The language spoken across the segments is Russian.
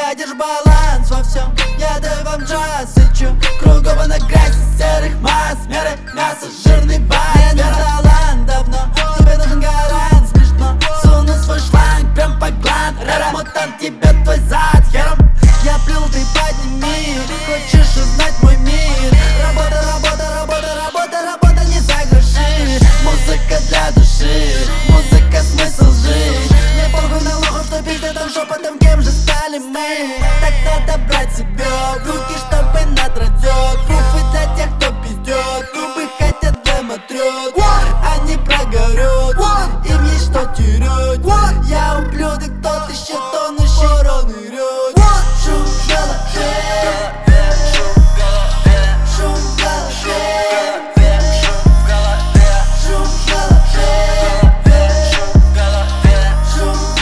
держь баланс во всем. Я даю вам джаз, сычу кругом на грязь из серых масс. Меры мясо, жирный бас. Мне нет талант давно, тебе нужен гарант. Смешно, суну свой шланг прям по гланд. Мутант, тебе твой зад хером. Я плюл, ты подними. Хочешь узнать мой мир? Работа, работа, работа, работа, работа не за гроши. Музыка для души, музыка смысл жить. Мне похуй на лохов, что пиздят там шепотом, кем же стали мы. Так надо брать себе в руки, чтобы надрать пруфы для тех, кто пиздет. Губы хотят домотрет, они прогорят, им есть что терять. Я ублюдок, тот еще тонущий, рот нырет. Шум в голове, шум в голове, шум в голове, шум в голове, шум в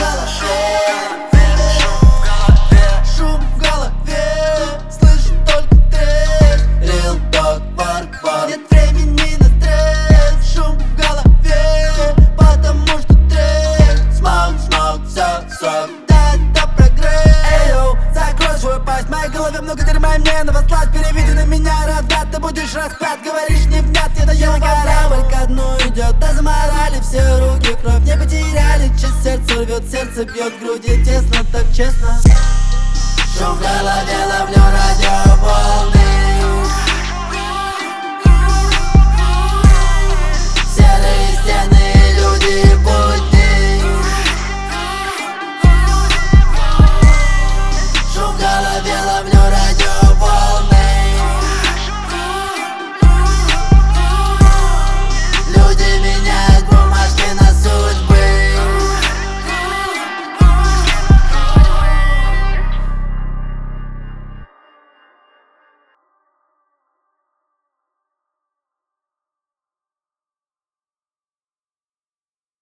голове, шум в голове. Слышу только треск, real talk, work. Нет времени на стресс. Шум в голове, потому что треск. Smoke, все, сок, да, это прогресс. Эйо, закрой свою пасть, в моей голове много дерьма, и мне новослать. Переведи на меня, разврат, ты будешь распят. Говоришь невнятно, надоело, корабль ко дну идет. Да заморали все руки, кровь не потеряли. Часть сердца рвет, сердце бьет в груди тесно, так честно. Шум в голове, ловлю ради